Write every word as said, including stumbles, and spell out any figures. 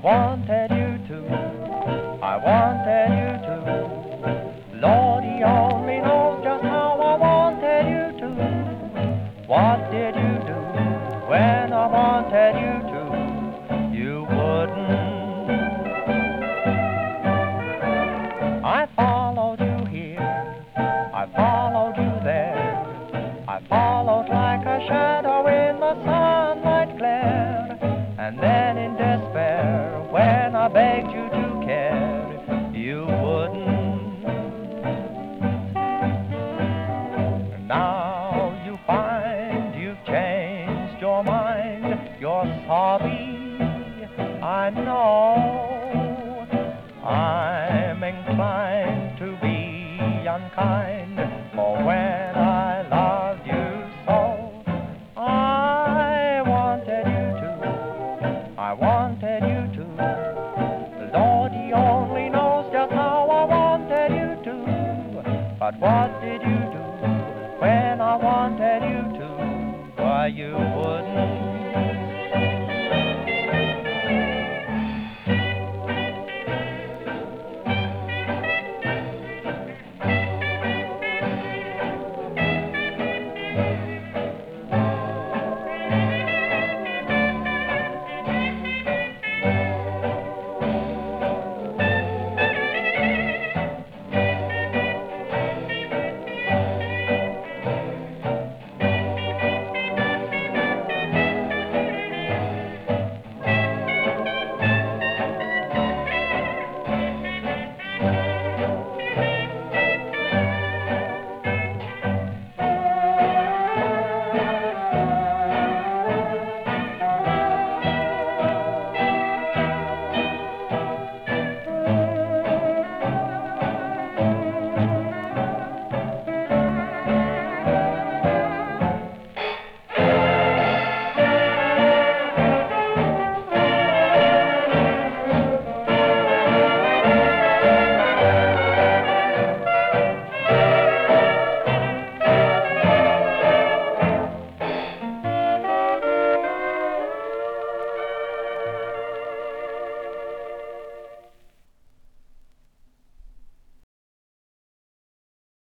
wanted you to, I wanted you to. Lord, he only knows just how I wanted you to. What did you do when I wanted you to? You wouldn't. I followed you here, I followed you there, I followed like a shadow in the sunlight glare. And then in despair, when I begged you to care, you wouldn't. And now you find you've changed your mind, you're sorry, I know. I'm inclined to be unkind, for when I loved you so, I wanted you to, I wanted you to. Lord, he only knows just how I wanted you to. But what did you do when I wanted you to? Why, you would